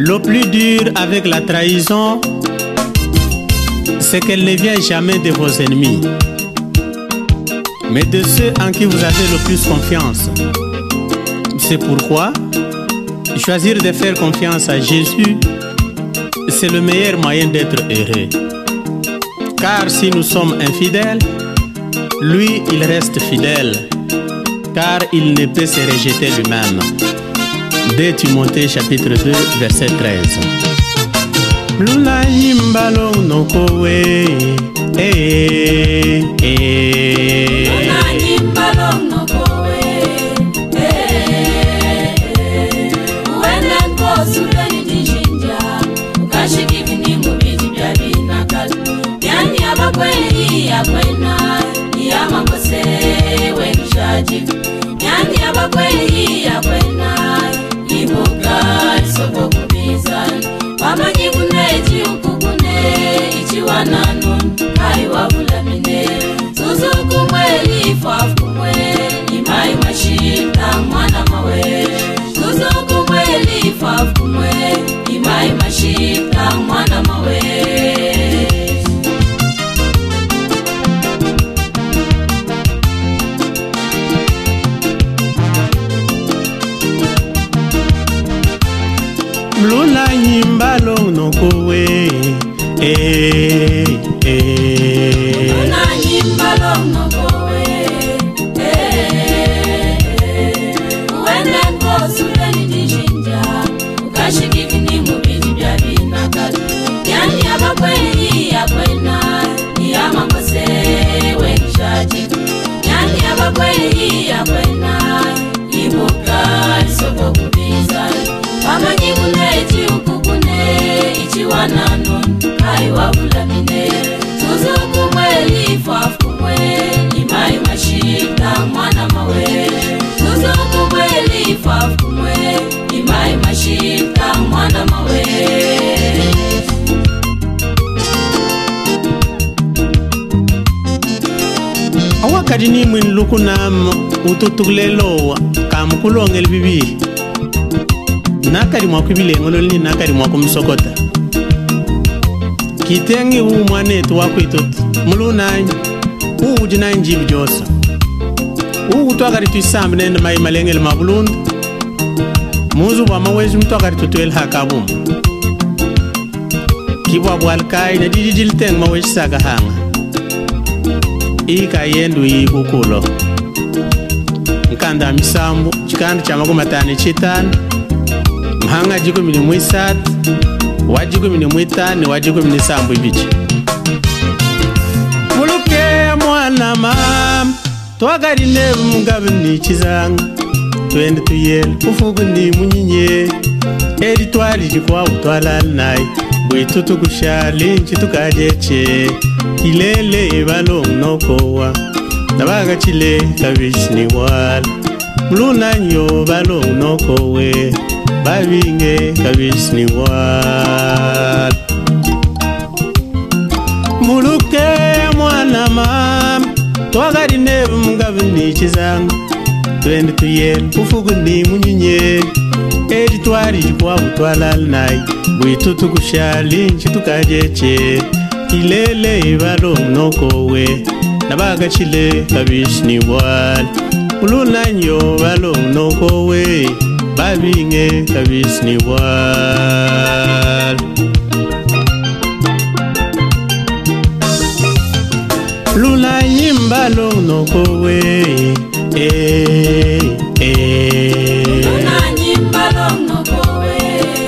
Le plus dur avec la trahison, c'est qu'elle ne vient jamais de vos ennemis, mais de ceux en qui vous avez le plus confiance. C'est pourquoi choisir de faire confiance à Jésus, c'est le meilleur moyen d'être heureux. Car si nous sommes infidèles, lui, il reste fidèle, car il ne peut se rejeter lui-même. 2 Timothée chapitre 2 verset 13. Luna yimbalo nokowe, Luna yimbalo nokowe, uenda nkozuleni dijinja, ukashikivini mubiji bya binakal. Yani abakweli ya kwena, ya mangose wenishaji. Yani abakweli ya kwena, ibuka isoko kubizani. Wamanyi kuneji ukukune, ichiwananu, kai wabulamine. Suzu kumweli, fafu kumwe, imai mashita mwana mawe. Suzu kumweli, fafu kumwe, imai mashita mwana mawe. Luna yimbalo nokowe, Luna yimbalo nokowe, uende nkozuleni dijinja, ukashikivini mubiji bya binakal. Yani abakweli ya kwena, ya mangose wenishaji. Yani abakweli ya kwena, ibuka isoko kubizani. Wamanyi kuneji ukukune, ichiwananu, kai wabulamine. Suzu kumweli, fafu kumwe, imai mashita mwana mawe. Suzu kumweli, fafu kumwe, imai mashita mwana mawe. awakati ni mwin lukunam ututuglelo kamkulongel bibi nakari mwakubilengolo ni nakari mwakumsokota kitengi u mwanetu wako itut mulunany u ujinany jib josa u utwakari tuisamb nende mai malengel mabulund muzu wa mawezi mtwakari tutuel hakabum kibwa bwalkai na dididil teng mawezi saka hanga ika yendu ikukulo nkanda misambu chikanda chamakumatani chitani mhanga jiko mini mwisat wajiko mini mwitani wajiko mini sambu ibichi muluke mwana mam twagari nebu mungabu ni chizanga twende tuyel ufugu ni munyinye eri twari jikwa utwalal nai bwitutu kushali nchitukajeche ilele balong nokowa nabaga chile kabishni wal mulunanyo balong nokowe babinge kabishni wal muluke mwana mam twagari nebu mungabu ni chizanga twende tuyel ufugu ni munyinye eri twari jikwa utwalal nai bwitutu kushali nchitukajeche ilele balong nokowe nabaga chile kabishni wal mulunanyo balong nokowe babinge kabishni wal luna yimbalo nokowe Luna yimbalo nokowe,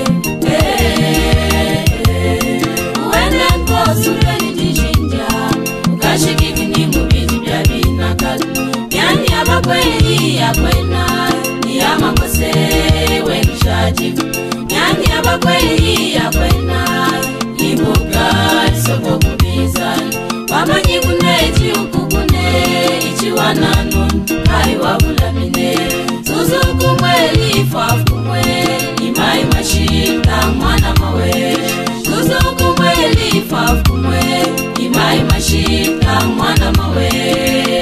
uende nkozuleni dijinja, ukashikivini mubiji bya binakal. Yani abakweli ya kwena, ya mangose wenishaji. Yani abakweli ya kwena, ibuka isoko kubizani. Wamanyi kuneji ukukune, ichiwananu, kai wabulamine. Suzu kumweli, fafu kumwe, imai mashita mwana mawe. Suzu kumweli, fafu kumwe, imai mashita mwana mawe.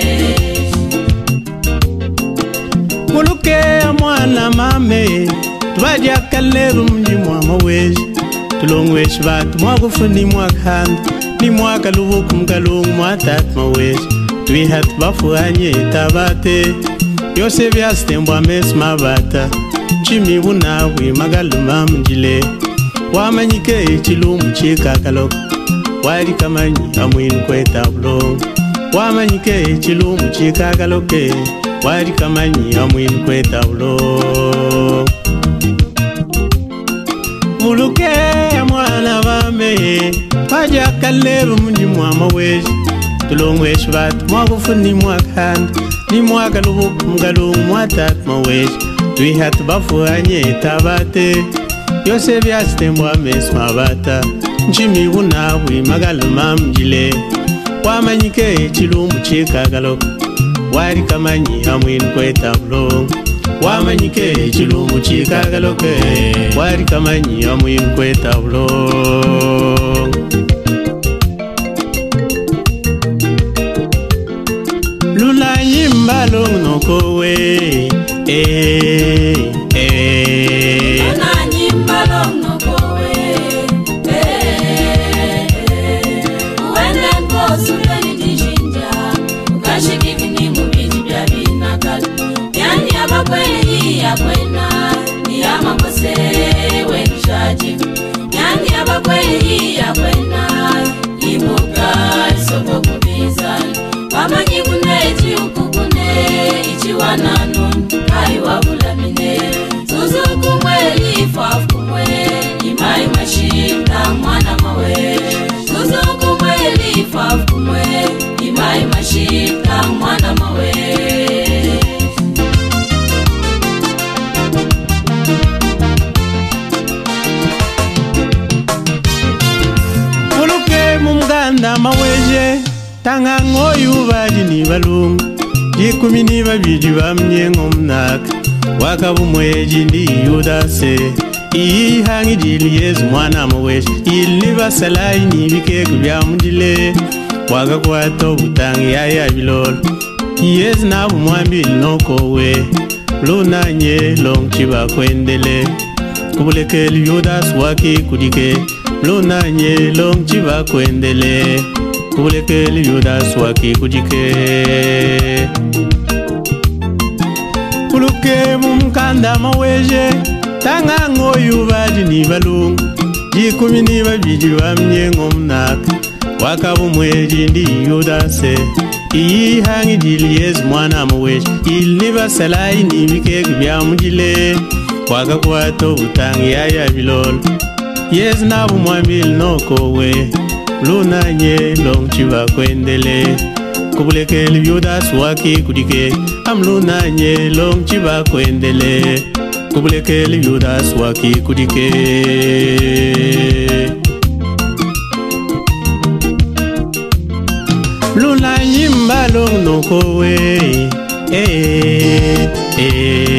muluke mwana mame Tubadia kalebum di mwa mawej Tulong wesh bat mwa gufun ni mwa khand Ni mwa kaluvukum kalung mwa tat mawej Tui hat bafu anye tabate Yose viaste mbwa mes mabata Chimi wunawi magaluma mjile Wamanyike chilum chika kalok Wari kamanyi amwin kwe tablong Wamanyike chilum chika kaloke Wari kamanyi amwin kwe tablong Muluke mwana vame Paja kalebu mji mwa mawej Tulong wesh bat mwa gufun ni mwa khand Ni mwa kalubuk mgalung mwa tat mawej Tui hat bafu anye tabate Yose viaste mbwa mes mabata Nchimi wunawi magaluma mjile Wamanyike chilumbu chika galok Wari kamanyi amwin kwe tablong Wamanyike chilumbu chika galok Wari kamanyi amwin kwe tablong Lula yimbalong nokowe Luna nyimbalong nokowe Uwende nkosuleni dijinja Ukashikivini mubiji bya binakal Yani abakwenyi yakwena Ni amambose wenishaji Yani abakwenyi yakwena Ibuka isoko kubiza Wamanyi kuneji ukukune Ichiwananu kai wabulamine Zuzu kumweli fafu kumwe Imai mashita mwana mawe Zuzu kumweli fafu kumwe Imai mashita mwana mawe Muluke mumganda maweje Tanga ngoyu badi ni balungu Jikumi ni babidi bamye ngomnak Wakabu mweji ndi yudase Iyi hangi jili yezu mwana mawesh Ili basalai ni bikeku bya mundile Waka kwato butangi ya bilol Yez na bumwambil nokowe Luna nye long chiba kwendele Kubuleke yudas waki kudike Luna nye long chiba kwendele Kubuleke yudas waki kudike Kuluke mumkanda maweje Tanga ngoyu badi ni balungu Jikumi ni babidi bamye ngomnak Wakabu mweji ndi yudase Iyi hangi jili yezu mwana maweje Ili basalai ni bikeku bya mujile Waka kwato butangi ya bilol Yezu nabu mwambil nokowe Luna nye long chiba kwendele Kubuleke yudas waki kudike Amluna nye long chiba kwendele Kubuleke yudas waki kudike Luna nyimba long nokowe